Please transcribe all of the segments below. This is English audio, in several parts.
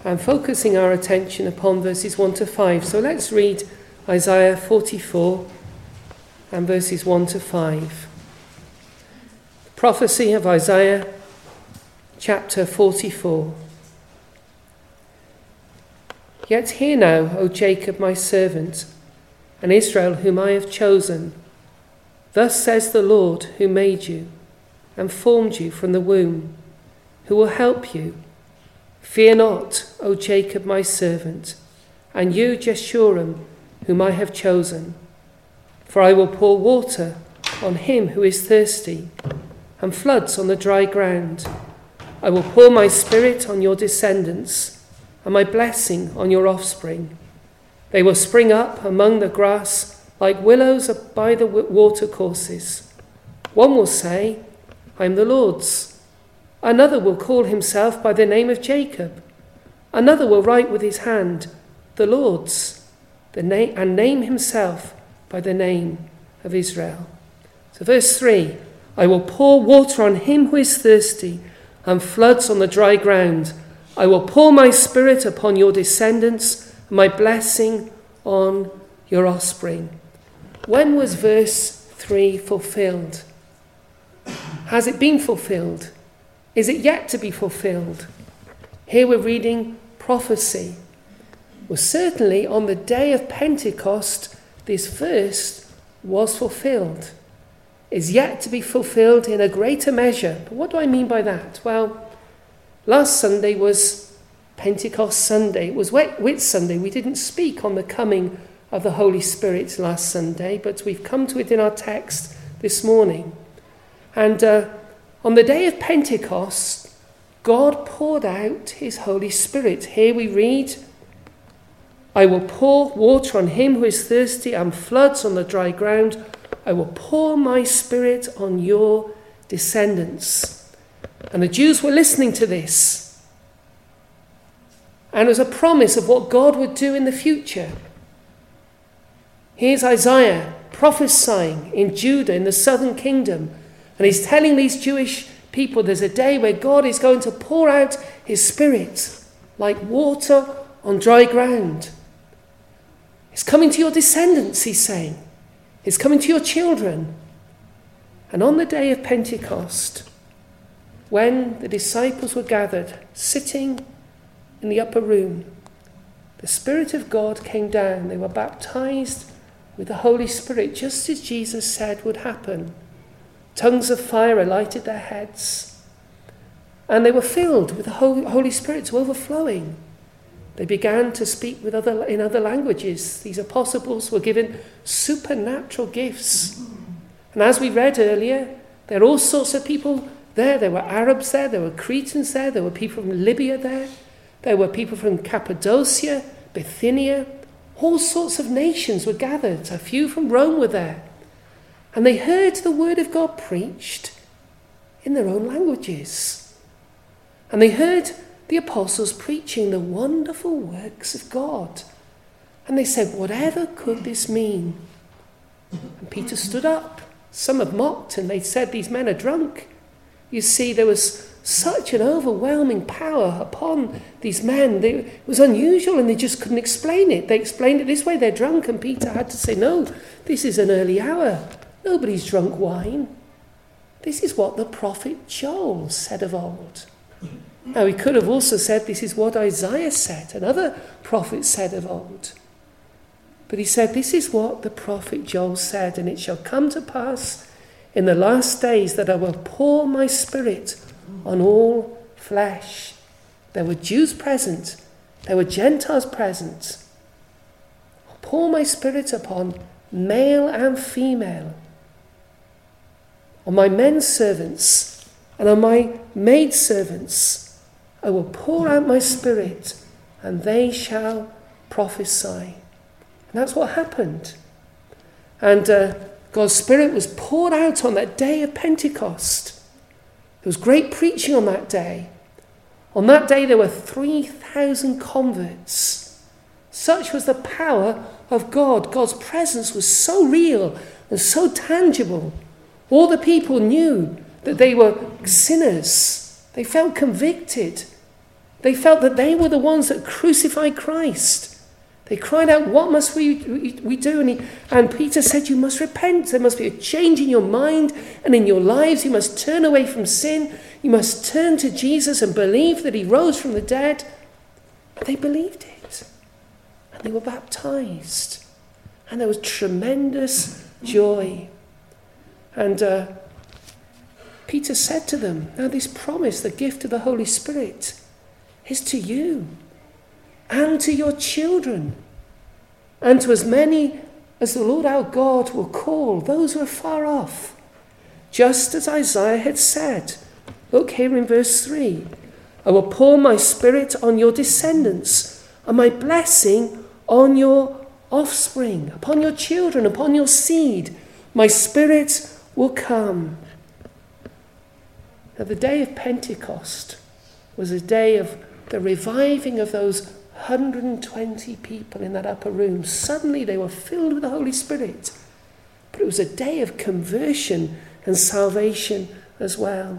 and focusing our attention upon verses 1 to 5. So let's read Isaiah 44 and verses 1 to 5. Prophecy of Isaiah, chapter 44. Yet hear now, O Jacob my servant, and Israel whom I have chosen. Thus says the Lord who made you and formed you from the womb, who will help you. Fear not, O Jacob my servant, and you Jeshurun whom I have chosen. For I will pour water on him who is thirsty, and floods on the dry ground. I will pour my spirit on your descendants, and my blessing on your offspring. They will spring up among the grass like willows by the watercourses. One will say, I am the Lord's. Another will call himself by the name of Jacob. Another will write with his hand, the Lord's, and name himself by the name of Israel. So verse 3, I will pour water on him who is thirsty, and floods on the dry ground. I will pour my spirit upon your descendants, and my blessing on your offspring. When was verse 3 fulfilled? Has it been fulfilled? Is it yet to be fulfilled? Here we're reading prophecy. Well, certainly on the day of Pentecost, this verse was fulfilled. Is yet to be fulfilled in a greater measure. But what do I mean by that? Well, last Sunday was Pentecost Sunday. It was Whit Sunday. We didn't speak on the coming of the Holy Spirit last Sunday, but we've come to it in our text this morning. And on the day of Pentecost, God poured out his Holy Spirit. Here we read, I will pour water on him who is thirsty and floods on the dry ground. I will pour my spirit on your descendants. And the Jews were listening to this. And it was a promise of what God would do in the future. Here's Isaiah prophesying in Judah, in the southern kingdom. And he's telling these Jewish people there's a day where God is going to pour out his spirit like water on dry ground. It's coming to your descendants, he's saying. It's coming to your children. And on the day of Pentecost, when the disciples were gathered, sitting in the upper room, the Spirit of God came down. They were baptized with the Holy Spirit, just as Jesus said would happen. Tongues of fire alighted their heads, and they were filled with the Holy Spirit to overflowing. They began to speak in other languages. These apostles were given supernatural gifts. And as we read earlier, there are all sorts of people there. There were Arabs there, there were Cretans there, there were people from Libya there were people from Cappadocia, Bithynia. All sorts of nations were gathered. A few from Rome were there. And they heard the word of God preached in their own languages. And they heard the apostles preaching the wonderful works of God. And they said, whatever could this mean? And Peter stood up. Some had mocked and they said, these men are drunk. You see, there was such an overwhelming power upon these men. It was unusual and they just couldn't explain it. They explained it this way, they're drunk. And Peter had to say, no, this is an early hour. Nobody's drunk wine. This is what the prophet Joel said of old. Now, he could have also said this is what Isaiah said and other prophets said of old. But he said, this is what the prophet Joel said, and it shall come to pass in the last days that I will pour my spirit on all flesh. There were Jews present. There were Gentiles present. I'll pour my spirit upon male and female, on my men servants and on my maid servants. I will pour out my spirit, and they shall prophesy. And that's what happened. And God's Spirit was poured out on that day of Pentecost. There was great preaching on that day. On that day there were 3,000 converts. Such was the power of God. God's presence was so real and so tangible. All the people knew that they were sinners. They felt convicted. They felt that they were the ones that crucified Christ. They cried out, what must we do? And Peter said, you must repent. There must be a change in your mind and in your lives. You must turn away from sin. You must turn to Jesus and believe that he rose from the dead. And they believed it. And they were baptized. And there was tremendous joy. And Peter said to them, now this promise, the gift of the Holy Spirit, is to you and to your children and to as many as the Lord our God will call, those who are far off. Just as Isaiah had said. Look here in verse 3. I will pour my spirit on your descendants and my blessing on your offspring, upon your children, upon your seed. My spirit will come. Now the day of Pentecost was a day of the reviving of those 120 people in that upper room. Suddenly they were filled with the Holy Spirit. But it was a day of conversion and salvation as well.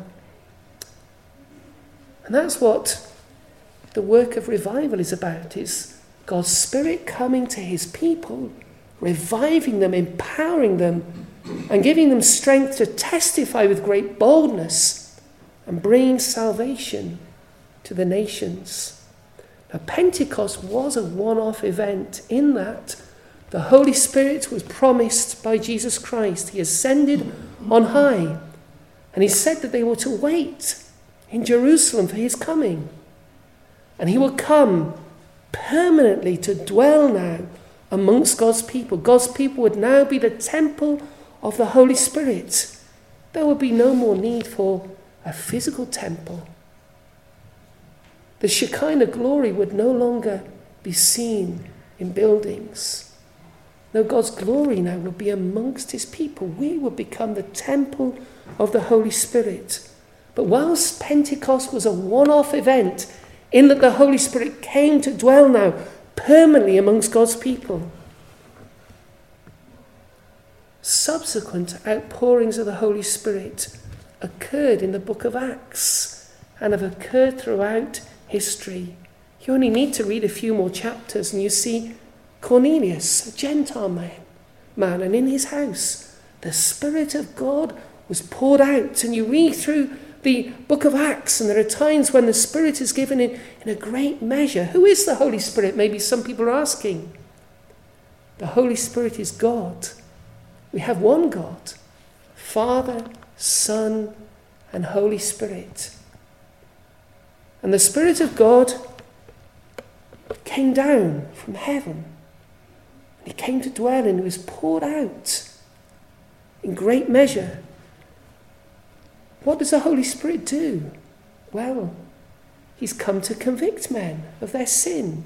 And that's what the work of revival is about, is God's Spirit coming to his people, reviving them, empowering them, and giving them strength to testify with great boldness and bringing salvation to the nations. Now, Pentecost was a one-off event in that the Holy Spirit was promised by Jesus Christ. He ascended on high, and he said that they were to wait in Jerusalem for his coming. And he will come permanently to dwell now amongst God's people. God's people would now be the temple of the Holy Spirit. There would be no more need for a physical temple. The Shekinah glory would no longer be seen in buildings. No, God's glory now would be amongst his people. We would become the temple of the Holy Spirit. But whilst Pentecost was a one-off event, in that the Holy Spirit came to dwell now permanently amongst God's people, subsequent outpourings of the Holy Spirit occurred in the book of Acts and have occurred throughout history. You only need to read a few more chapters and you see Cornelius, a Gentile man, and in his house the Spirit of God was poured out. And you read through the book of Acts and there are times when the Spirit is given in a great measure. Who is the Holy Spirit? Maybe some people are asking. The Holy Spirit is God. We have one God, Father, Son, and Holy Spirit. And the Spirit of God came down from heaven. He came to dwell and he was poured out in great measure. What does the Holy Spirit do? Well, he's come to convict men of their sin.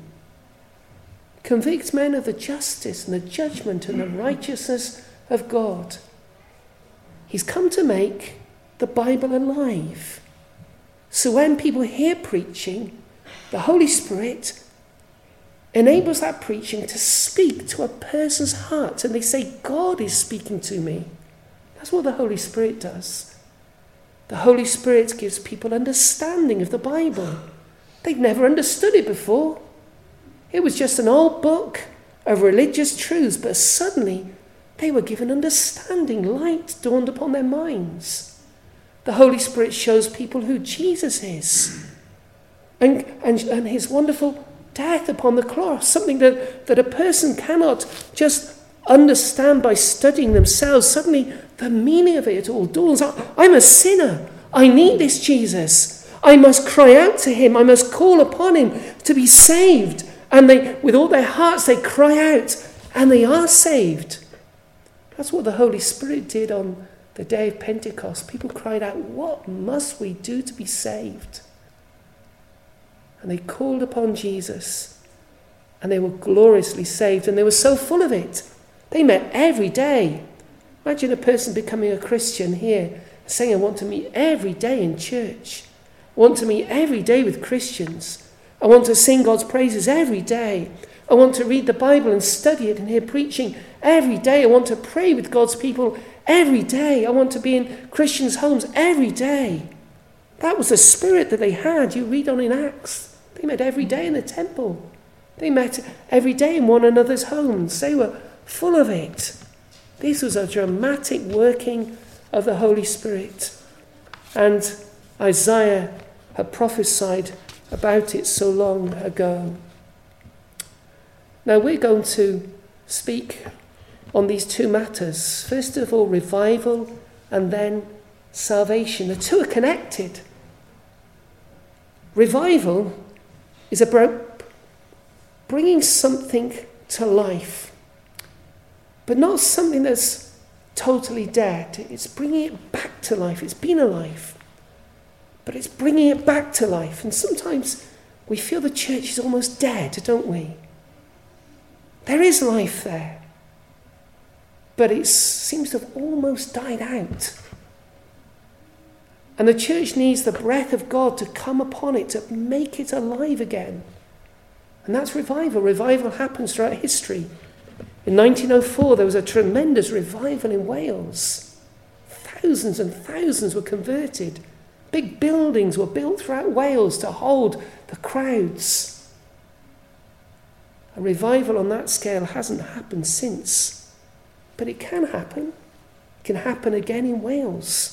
Convict men of the justice and the judgment and the righteousness of God. He's come to make the Bible alive. So when people hear preaching, the Holy Spirit enables that preaching to speak to a person's heart. And they say, God is speaking to me. That's what the Holy Spirit does. The Holy Spirit gives people understanding of the Bible. They'd never understood it before. It was just an old book of religious truths, but suddenly they were given understanding. Light dawned upon their minds. The Holy Spirit shows people who Jesus is and his wonderful death upon the cross, something that a person cannot just understand by studying themselves. Suddenly the meaning of it all dawns. I'm a sinner. I need this Jesus. I must cry out to him. I must call upon him to be saved. And they, with all their hearts, they cry out and they are saved. That's what the Holy Spirit did on the day of Pentecost. People cried out, what must we do to be saved? And they called upon Jesus and they were gloriously saved, and they were so full of it. They met every day. Imagine a person becoming a Christian here, saying, I want to meet every day in church. I want to meet every day with Christians. I want to sing God's praises every day. I want to read the Bible and study it and hear preaching every day. I want to pray with God's people every day. I want to be in Christians' homes every day. That was the spirit that they had. You read on in Acts. They met every day in the temple. They met every day in one another's homes. They were full of it. This was a dramatic working of the Holy Spirit. And Isaiah had prophesied about it so long ago. Now we're going to speak on these two matters. First of all, revival, and then salvation. The two are connected. Revival is about bringing something to life, but not something that's totally dead. It's bringing it back to life. It's been alive, but it's bringing it back to life. And sometimes we feel the church is almost dead, don't we? There is life there, but it seems to have almost died out. And the church needs the breath of God to come upon it, to make it alive again. And that's revival. Revival happens throughout history. In 1904, there was a tremendous revival in Wales. Thousands and thousands were converted. Big buildings were built throughout Wales to hold the crowds. A revival on that scale hasn't happened since. But it can happen. It can happen again in Wales.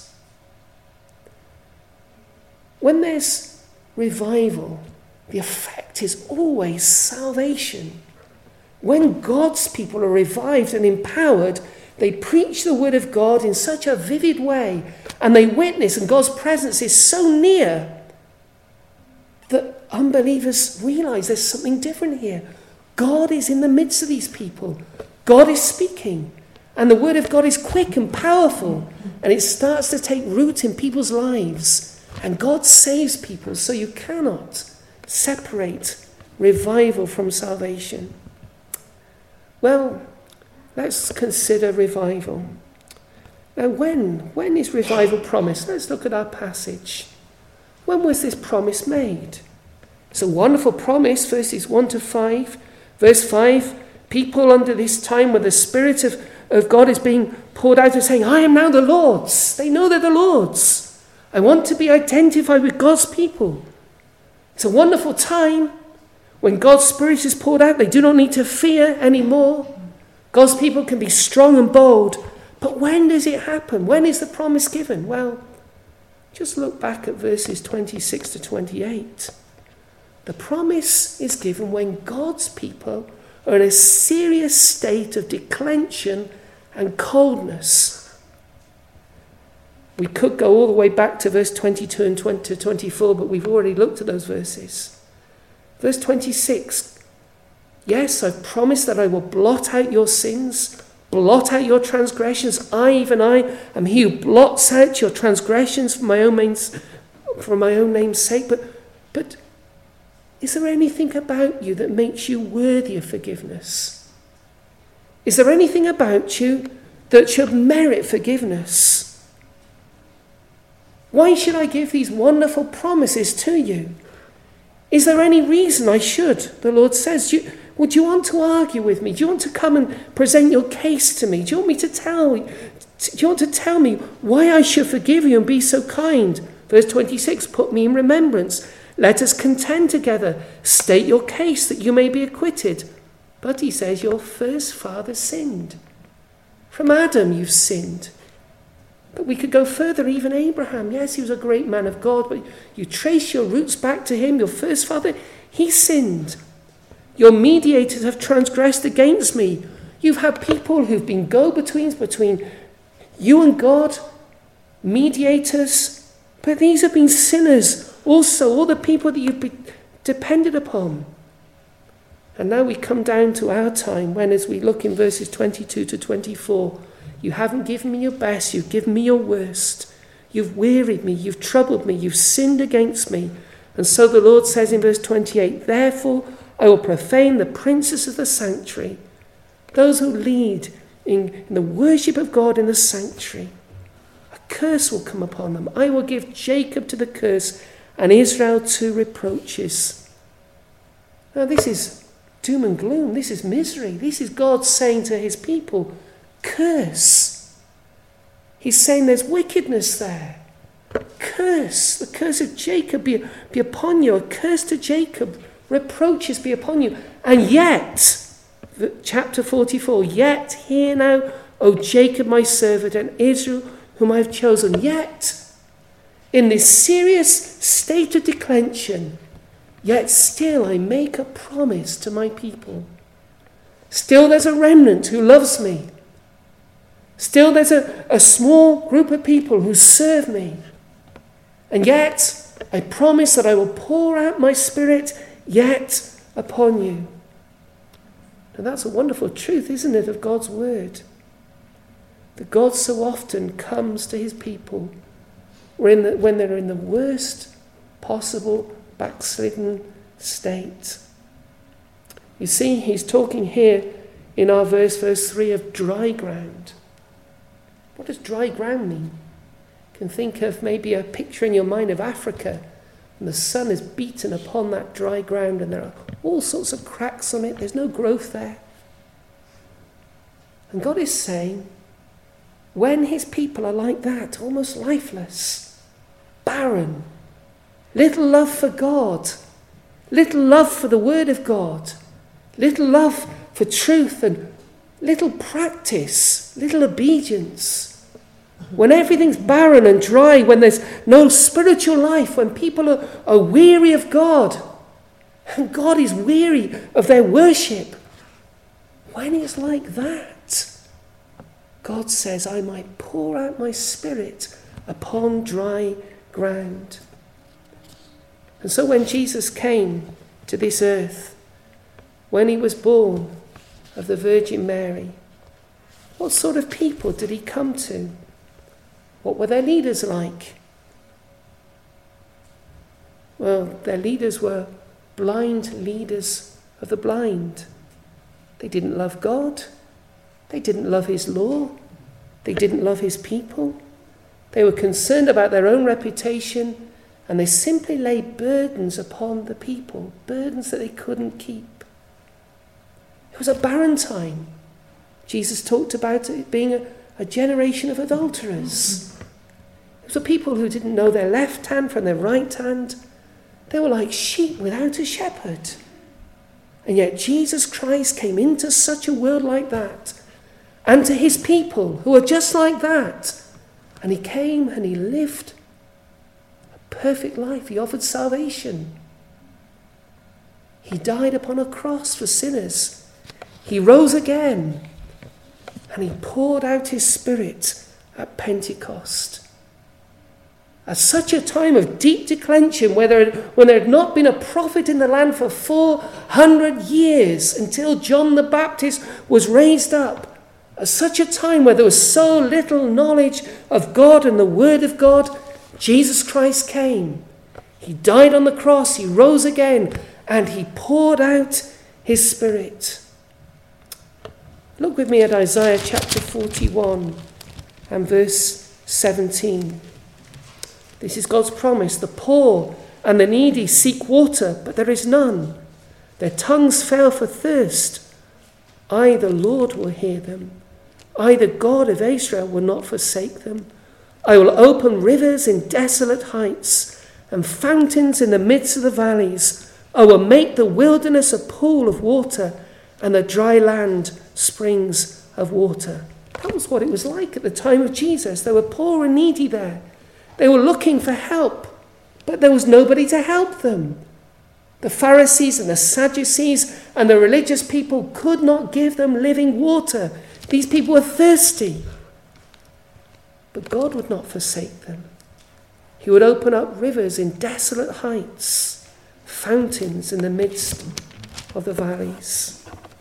When there's revival, the effect is always salvation. When God's people are revived and empowered, they preach the word of God in such a vivid way, and they witness, and God's presence is so near that unbelievers realize there's something different here. God is in the midst of these people. God is speaking, and the word of God is quick and powerful, and it starts to take root in people's lives. And God saves people, so you cannot separate revival from salvation. Well, let's consider revival. Now, when is revival promised? Let's look at our passage. When was this promise made? It's a wonderful promise, verses 1 to 5. Verse 5, people under this time where the Spirit of God is being poured out are saying, I am now the Lord's. They know they're the Lord's. I want to be identified with God's people. It's a wonderful time when God's Spirit is poured out. They do not need to fear anymore. God's people can be strong and bold. But when does it happen? When is the promise given? Well, just look back at verses 26 to 28. The promise is given when God's people are in a serious state of declension and coldness. We could go all the way back to verse 22 and 20 to 24, but we've already looked at those verses. Verse 26, yes, I've promised that I will blot out your sins, blot out your transgressions. Even I am he who blots out your transgressions for my own name's sake. But is there anything about you that makes you worthy of forgiveness? Is there anything about you that should merit forgiveness? Why should I give these wonderful promises to you? Is there any reason I should? The Lord says, would you want to argue with me? Do you want to come and present your case to me? Do you want to tell me why I should forgive you and be so kind? Verse 26, put me in remembrance. Let us contend together. State your case that you may be acquitted. But he says, your first father sinned. From Adam you've sinned. But we could go further, even Abraham. Yes, he was a great man of God, but you trace your roots back to him, your first father, he sinned. Your mediators have transgressed against me. You've had people who've been go-betweens between you and God, mediators, but these have been sinners also, all the people that you've depended upon. And now we come down to our time when, as we look in verses 22 to 24, you haven't given me your best, you've given me your worst. You've wearied me, you've troubled me, you've sinned against me. And so the Lord says in verse 28, therefore I will profane the princes of the sanctuary, those who lead in the worship of God in the sanctuary. A curse will come upon them. I will give Jacob to the curse and Israel to reproaches. Now this is doom and gloom. This is misery. This is God saying to his people, curse. He's saying there's wickedness there. curse, the curse of Jacob be upon you, a curse to Jacob, reproaches be upon you. And yet, chapter 44, yet hear now, O Jacob my servant, and Israel whom I have chosen. Yet, in this serious state of declension, yet still I make a promise to my people. Still there's a remnant who loves me. Still there's a small group of people who serve me. And yet I promise that I will pour out my Spirit yet upon you. And that's a wonderful truth, isn't it, of God's word? That God so often comes to his people when they're in the worst possible backslidden state. You see, he's talking here in our verse 3, of dry ground. What does dry ground mean? You can think of maybe a picture in your mind of Africa, and the sun is beaten upon that dry ground, and there are all sorts of cracks on it. There's no growth there. And God is saying, when his people are like that, almost lifeless, barren, little love for God, little love for the word of God, little love for truth, and little practice, little obedience, when everything's barren and dry, when there's no spiritual life, when people are weary of God, and God is weary of their worship, when it's like that, God says, I might pour out my Spirit upon dry ground. And so when Jesus came to this earth, when he was born of the Virgin Mary, what sort of people did he come to? What were their leaders like? Well, their leaders were blind leaders of the blind. They didn't love God. They didn't love his law. They didn't love his people. They were concerned about their own reputation, and they simply laid burdens upon the people, burdens that they couldn't keep. It was a barren time. Jesus talked about it being a generation of adulterers. It was a people who didn't know their left hand from their right hand. They were like sheep without a shepherd. And yet Jesus Christ came into such a world like that, and to his people who are just like that. And he came and he lived a perfect life. He offered salvation. He died upon a cross for sinners. He rose again, and he poured out his Spirit at Pentecost. At such a time of deep declension, when there had not been a prophet in the land for 400 years until John the Baptist was raised up, at such a time where there was so little knowledge of God and the Word of God, Jesus Christ came. He died on the cross, he rose again, and he poured out his Spirit. Look with me at Isaiah chapter 41 and verse 17. This is God's promise. The poor and the needy seek water, but there is none. Their tongues fail for thirst. I, the Lord, will hear them. I, the God of Israel, will not forsake them. I will open rivers in desolate heights and fountains in the midst of the valleys. I will make the wilderness a pool of water and the dry land springs of water. That was what it was like at the time of Jesus. They were poor and needy there. They were looking for help, but there was nobody to help them. The Pharisees and the Sadducees and the religious people could not give them living water. These people were thirsty. But God would not forsake them. He would open up rivers in desolate heights, fountains in the midst of the valleys.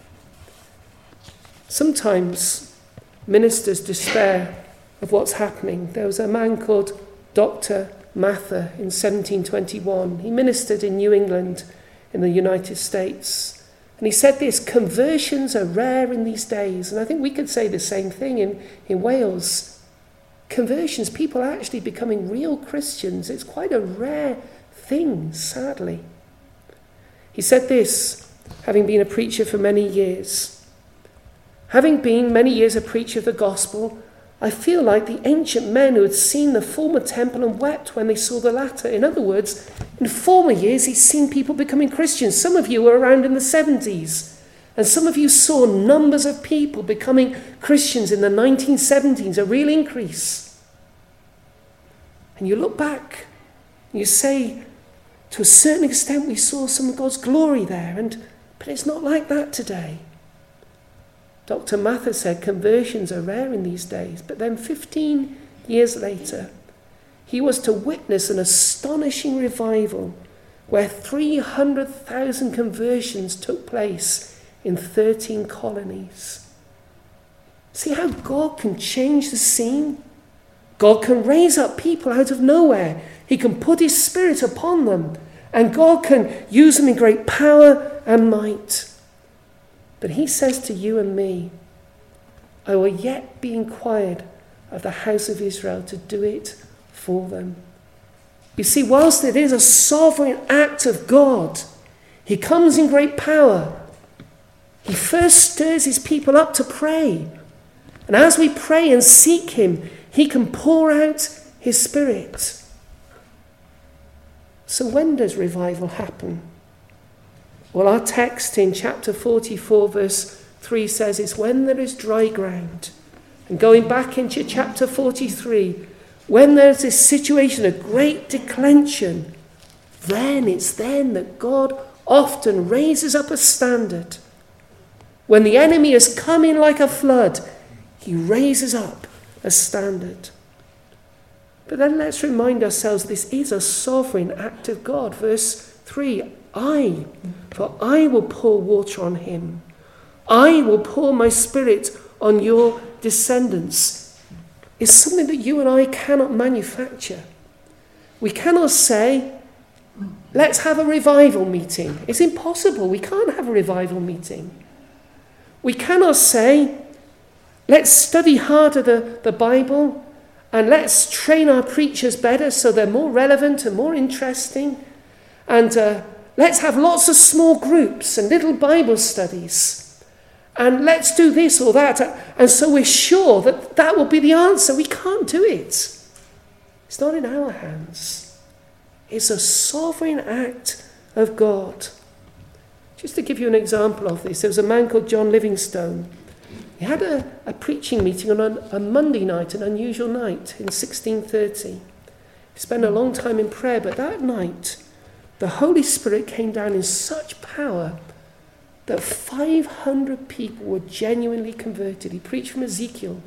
Sometimes ministers despair of what's happening. There was a man called Dr. Mather in 1721. He ministered in New England in the United States. And he said this: conversions are rare in these days. And I think we could say the same thing in Wales. Conversions, people are actually becoming real Christians. It's quite a rare thing, sadly. He said this, having been a preacher for many years. Having been many years a preacher of the gospel, I feel like the ancient men who had seen the former temple and wept when they saw the latter. In other words, in former years, he's seen people becoming Christians. Some of you were around in the 70s, and some of you saw numbers of people becoming Christians in the 1970s, a real increase. And you look back, and you say, to a certain extent, we saw some of God's glory there, but it's not like that today. Dr. Mather said conversions are rare in these days, but then 15 years later, he was to witness an astonishing revival where 300,000 conversions took place in 13 colonies. See how God can change the scene? God can raise up people out of nowhere. He can put his Spirit upon them, and God can use them in great power and might. But he says to you and me, I will yet be inquired of the house of Israel to do it for them. You see, whilst it is a sovereign act of God, he comes in great power. He first stirs his people up to pray. And as we pray and seek him, he can pour out his Spirit. So when does revival happen? Well, our text in chapter 44, verse 3 says it's when there is dry ground. And going back into chapter 43, when there's this situation of great declension, then it's then that God often raises up a standard. When the enemy has come in like a flood, he raises up a standard. But then let's remind ourselves this is a sovereign act of God. Verse 3, for I will pour water on him. I will pour my Spirit on your descendants. It's something that you and I cannot manufacture. We cannot say, let's have a revival meeting. It's impossible. We can't have a revival meeting. We cannot say, let's study harder the Bible and let's train our preachers better so they're more relevant and more interesting. And let's have lots of small groups and little Bible studies. And let's do this or that. And so we're sure that that will be the answer. We can't do it. It's not in our hands. It's a sovereign act of God. Just to give you an example of this, there was a man called John Livingstone. He had a preaching meeting on a Monday night, an unusual night in 1630. He spent a long time in prayer, but that night, the Holy Spirit came down in such power that 500 people were genuinely converted. He preached from Ezekiel.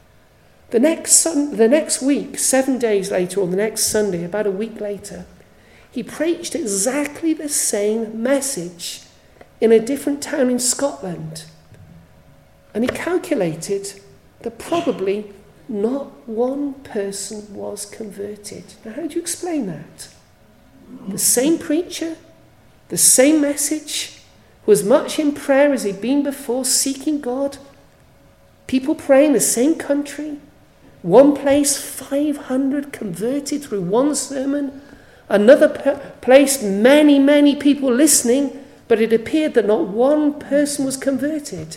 The next week, 7 days later, or the next Sunday, about a week later, he preached exactly the same message in a different town in Scotland. And he calculated that probably not one person was converted. Now, how do you explain that? The same preacher, the same message, who was much in prayer as he'd been before, seeking God. People praying, the same country. One place, 500 converted through one sermon. Another place, many people listening, but it appeared that not one person was converted.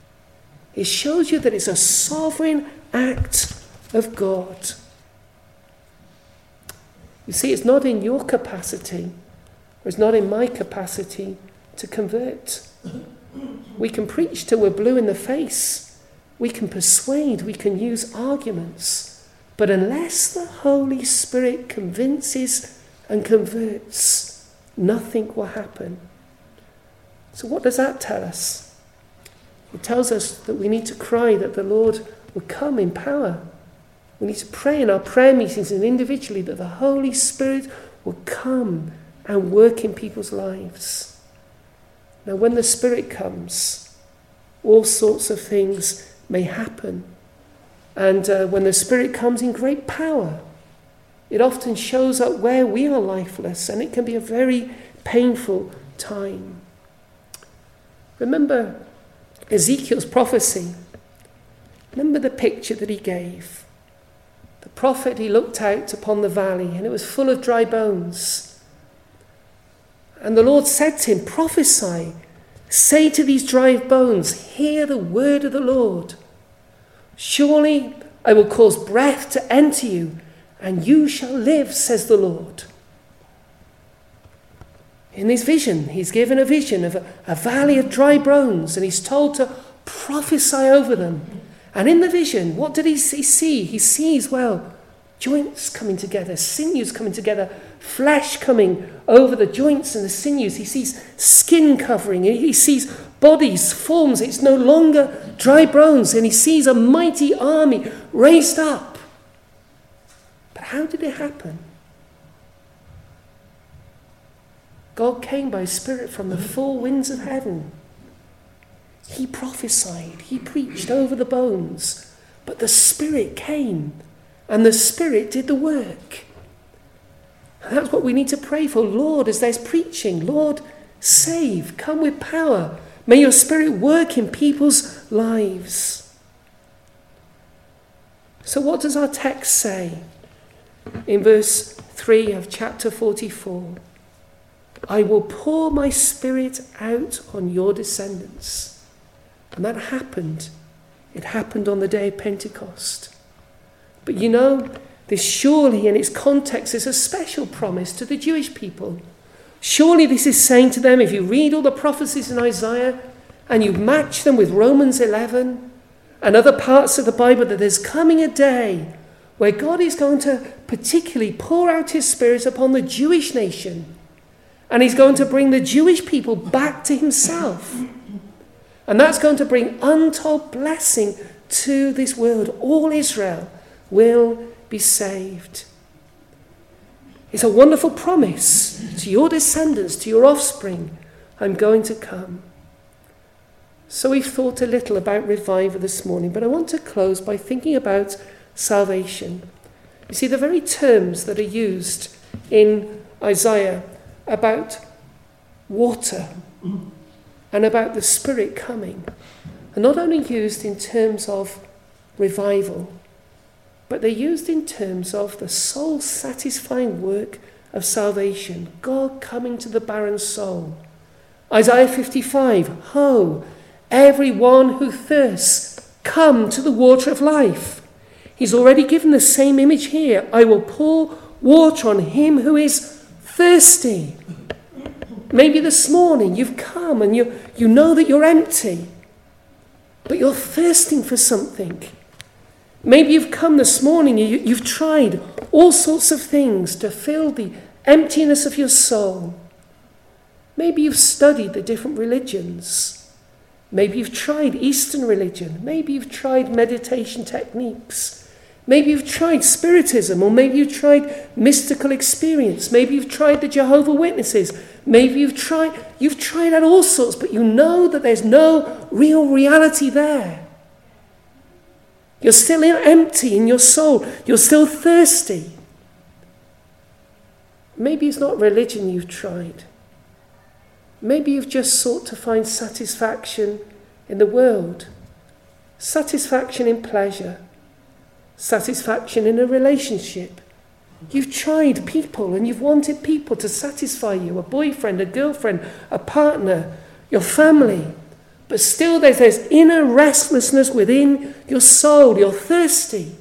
It shows you that it's a sovereign act of God. You see, it's not in your capacity, or it's not in my capacity to convert. We can preach till we're blue in the face. We can persuade, we can use arguments. But unless the Holy Spirit convinces and converts, nothing will happen. So what does that tell us? It tells us that we need to cry that the Lord will come in power. We need to pray in our prayer meetings and individually that the Holy Spirit will come and work in people's lives. Now, when the Spirit comes, all sorts of things may happen. And when the Spirit comes in great power, it often shows up where we are lifeless, and it can be a very painful time. Remember Ezekiel's prophecy. Remember the picture that he gave. The prophet, he looked out upon the valley, and it was full of dry bones. And the Lord said to him, prophesy, say to these dry bones, hear the word of the Lord. Surely I will cause breath to enter you, and you shall live, says the Lord. In this vision, he's given a vision of a valley of dry bones, and he's told to prophesy over them. And in the vision, what did he see? He sees, joints coming together, sinews coming together, flesh coming over the joints and the sinews. He sees skin covering, and he sees bodies, forms. It's no longer dry bones, and he sees a mighty army raised up. But how did it happen? God came by his Spirit from the four winds of heaven. He prophesied, he preached over the bones, but the Spirit came, and the Spirit did the work. And that's what we need to pray for. Lord, as there's preaching, Lord, save, come with power. May your Spirit work in people's lives. So what does our text say? In verse 3 of chapter 44, I will pour my Spirit out on your descendants. And that happened. It happened on the day of Pentecost. But this surely in its context is a special promise to the Jewish people. Surely this is saying to them, if you read all the prophecies in Isaiah and you match them with Romans 11 and other parts of the Bible, that there's coming a day where God is going to particularly pour out his Spirit upon the Jewish nation. And he's going to bring the Jewish people back to himself. And that's going to bring untold blessing to this world. All Israel will be saved. It's a wonderful promise to your descendants, to your offspring. I'm going to come. So we've thought a little about revival this morning, but I want to close by thinking about salvation. You see, the very terms that are used in Isaiah about water and about the Spirit coming are not only used in terms of revival, but they're used in terms of the soul-satisfying work of salvation, God coming to the barren soul. Isaiah 55, ho, everyone who thirsts, come to the water of life. He's already given the same image here. I will pour water on him who is thirsty. Maybe this morning you've come and you know that you're empty, but you're thirsting for something. Maybe you've come this morning, you've tried all sorts of things to fill the emptiness of your soul. Maybe you've studied the different religions. Maybe you've tried Eastern religion. Maybe you've tried meditation techniques. Maybe you've tried Spiritism, or maybe you've tried mystical experience. Maybe you've tried the Jehovah's Witnesses. Maybe you've tried out all sorts, but you know that there's no real reality there. You're still empty in your soul. You're still thirsty. Maybe it's not religion you've tried. Maybe you've just sought to find satisfaction in the world. Satisfaction in pleasure. Satisfaction in a relationship. You've tried people and you've wanted people to satisfy you. A boyfriend, a girlfriend, a partner, your family. But still there's this inner restlessness within your soul. You're thirsty.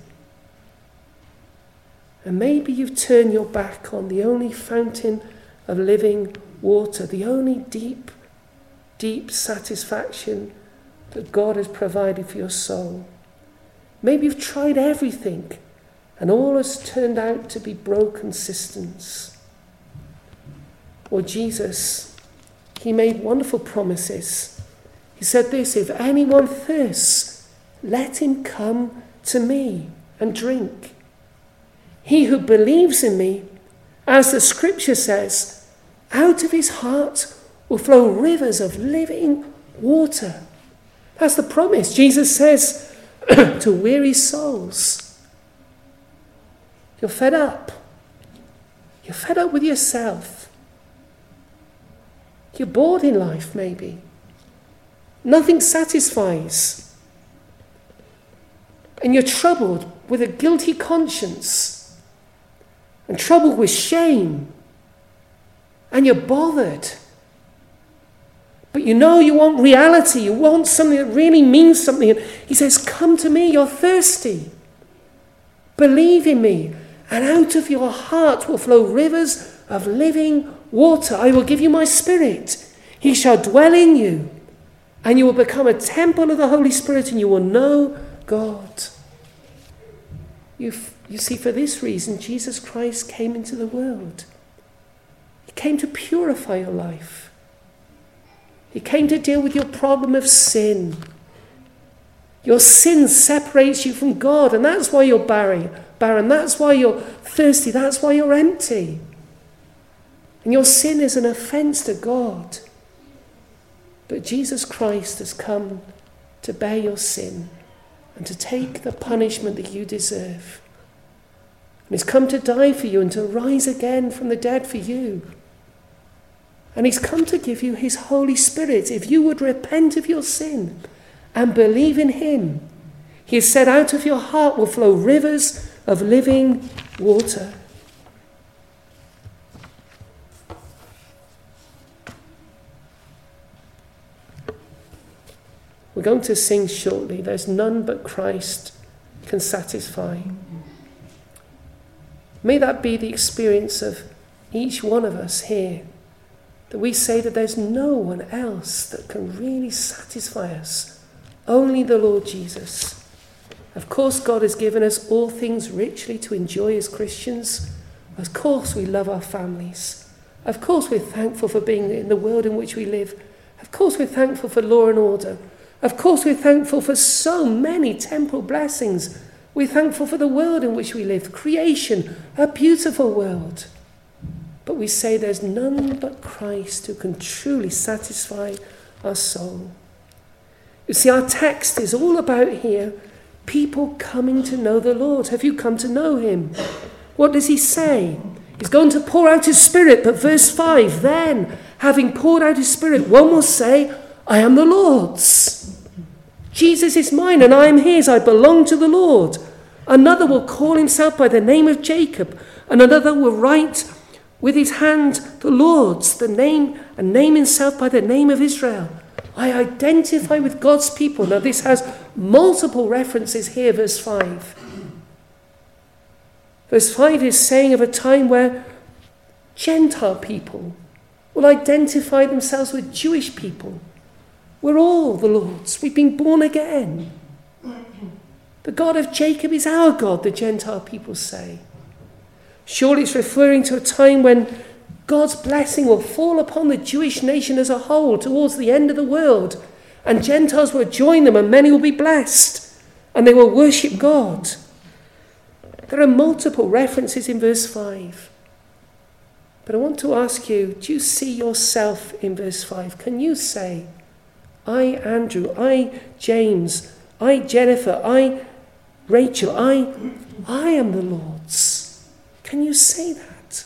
And maybe you've turned your back on the only fountain of living water, the only deep, deep satisfaction that God has provided for your soul. Maybe you've tried everything and all has turned out to be broken systems. Or Jesus, he made wonderful promises. He said this, if anyone thirsts, let him come to me and drink. He who believes in me, as the scripture says, out of his heart will flow rivers of living water. That's the promise. Jesus says to weary souls, you're fed up. You're fed up with yourself. You're bored in life, maybe. Nothing satisfies. And you're troubled with a guilty conscience and troubled with shame. And you're bothered. But you want reality. You want something that really means something. And he says, come to me, you're thirsty. Believe in me, and out of your heart will flow rivers of living water. I will give you my Spirit. He shall dwell in you, and you will become a temple of the Holy Spirit, and you will know God. You see, for this reason, Jesus Christ came into the world. He came to purify your life. He came to deal with your problem of sin. Your sin separates you from God, and that's why you're barren. That's why you're thirsty. That's why you're empty. And your sin is an offense to God. But Jesus Christ has come to bear your sin and to take the punishment that you deserve. And he's come to die for you and to rise again from the dead for you. And he's come to give you his Holy Spirit. If you would repent of your sin and believe in him, he has said, out of your heart will flow rivers of living water. We're going to sing shortly. There's none but Christ can satisfy. May that be the experience of each one of us here, that we say that there's no one else that can really satisfy us, only the Lord Jesus. Of course, God has given us all things richly to enjoy as Christians. Of course, we love our families. Of course, we're thankful for being in the world in which we live. Of course, we're thankful for law and order. Of course, we're thankful for so many temporal blessings. We're thankful for the world in which we live, creation, a beautiful world. But we say there's none but Christ who can truly satisfy our soul. You see, our text is all about here people coming to know the Lord. Have you come to know him? What does he say? He's going to pour out his Spirit, but verse 5, then, having poured out his Spirit, one will say, I am the Lord's. Jesus is mine and I am his. I belong to the Lord. Another will call himself by the name of Jacob, and another will write with his hand the Lord's, the name, and name himself by the name of Israel. I identify with God's people. Now this has multiple references here, verse 5. Verse 5 is saying of a time where Gentile people will identify themselves with Jewish people. We're all the Lord's. We've been born again. The God of Jacob is our God, the Gentile people say. Surely it's referring to a time when God's blessing will fall upon the Jewish nation as a whole towards the end of the world, and Gentiles will join them, and many will be blessed, and they will worship God. There are multiple references in verse 5. But I want to ask you, do you see yourself in verse 5? Can you say, I, Andrew, I, James, I, Jennifer, I, Rachel, I am the Lord's? Can you say that?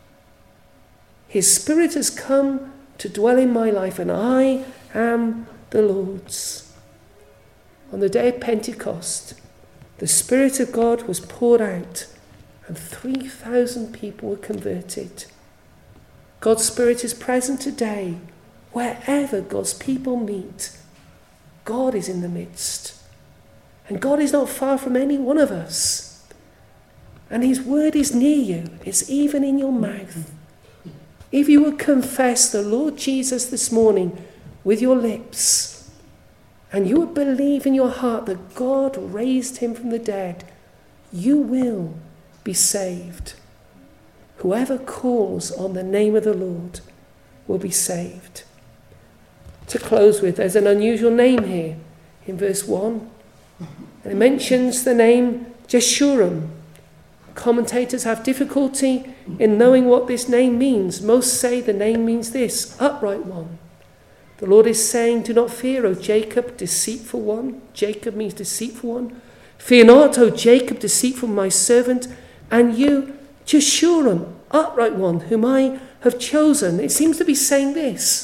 His Spirit has come to dwell in my life, and I am the Lord's. On the day of Pentecost, the Spirit of God was poured out, and 3,000 people were converted. God's Spirit is present today. Wherever God's people meet, God is in the midst. And God is not far from any one of us. And his word is near you. It's even in your mouth. If you would confess the Lord Jesus this morning with your lips, and you would believe in your heart that God raised him from the dead, you will be saved. Whoever calls on the name of the Lord will be saved. To close with, there's an unusual name here in verse 1. And it mentions the name Jeshurun. Commentators have difficulty in knowing what this name means. Most say the name means this, upright one. The Lord is saying, do not fear, O Jacob, deceitful one. Jacob means deceitful one. Fear not, O Jacob, deceitful my servant, and you, Jeshurun, upright one, whom I have chosen. It seems to be saying this.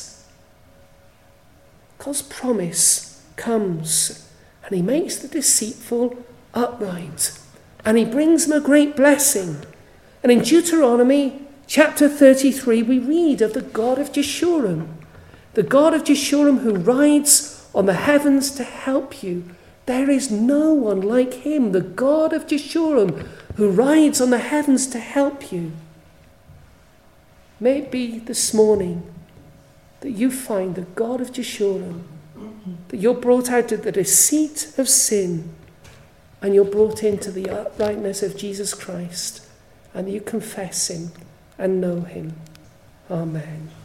God's promise comes, and he makes the deceitful upright, and he brings them a great blessing. And in Deuteronomy chapter 33, we read of the God of Jeshurun, the God of Jeshurun who rides on the heavens to help you, There is no one like him, the God of Jeshurun, who rides on the heavens to help you. May it be this morning that you find the God of Jeshurun, that you're brought out of the deceit of sin and you're brought into the uprightness of Jesus Christ, and you confess him and know him. Amen.